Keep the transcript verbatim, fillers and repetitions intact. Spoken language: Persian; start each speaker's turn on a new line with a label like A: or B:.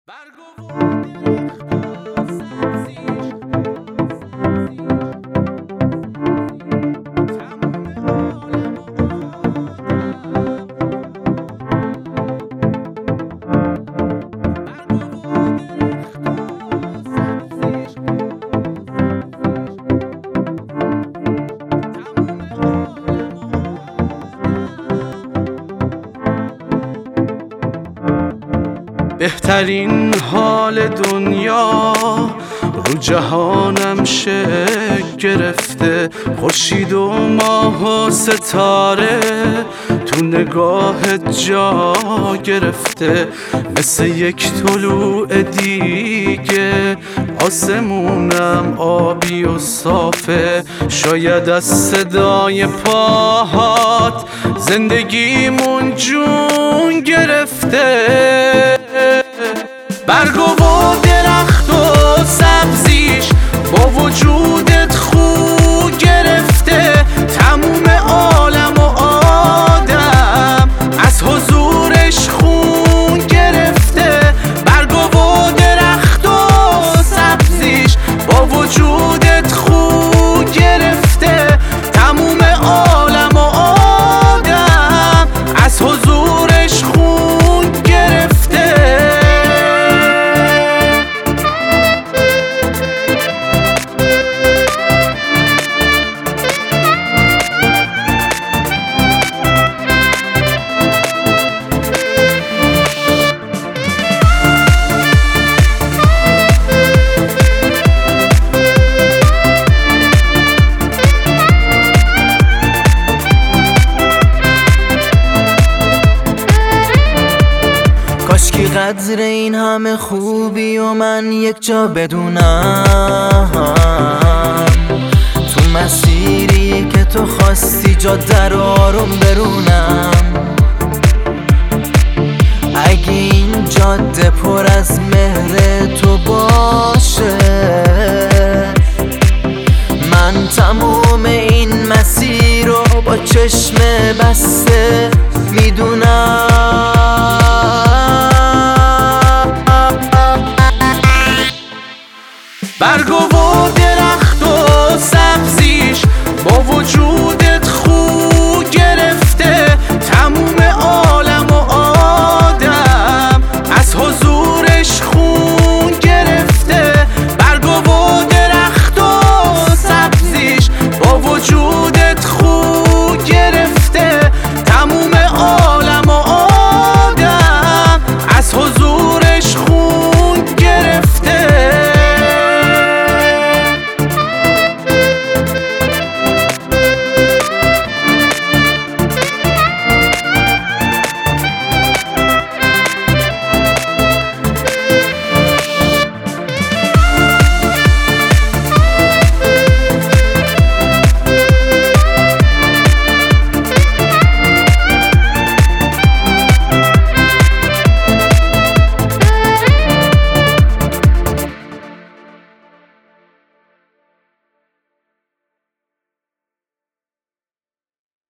A: بهترین حال دنیا رو جهانم شکل گرفته، خورشید و ماه و ستاره تو نگاهت جا گرفته، مثل یک طلوع دیگه آسمونم آبی و صافه، شاید از صدای پاهات زندگیمون جون گرفته. برگ و درخت و سبزیش با وجودت خو گرفته، تموم عالم و آدم از حضورش خون گرفته. برگ و درخت و سبزیش با وجودت خو گرفته، تموم عالم و آدم از حضورش خون گرفته.
B: کاشکی قدر این همه خوبی و من یک جا بدونم، تو مسیری که تو خواستی جاده رو آروم برونم. اگه این جاده پر از مهر تو باشه، من تموم این مسیر رو با چشم بسته میدونم.
A: برگ و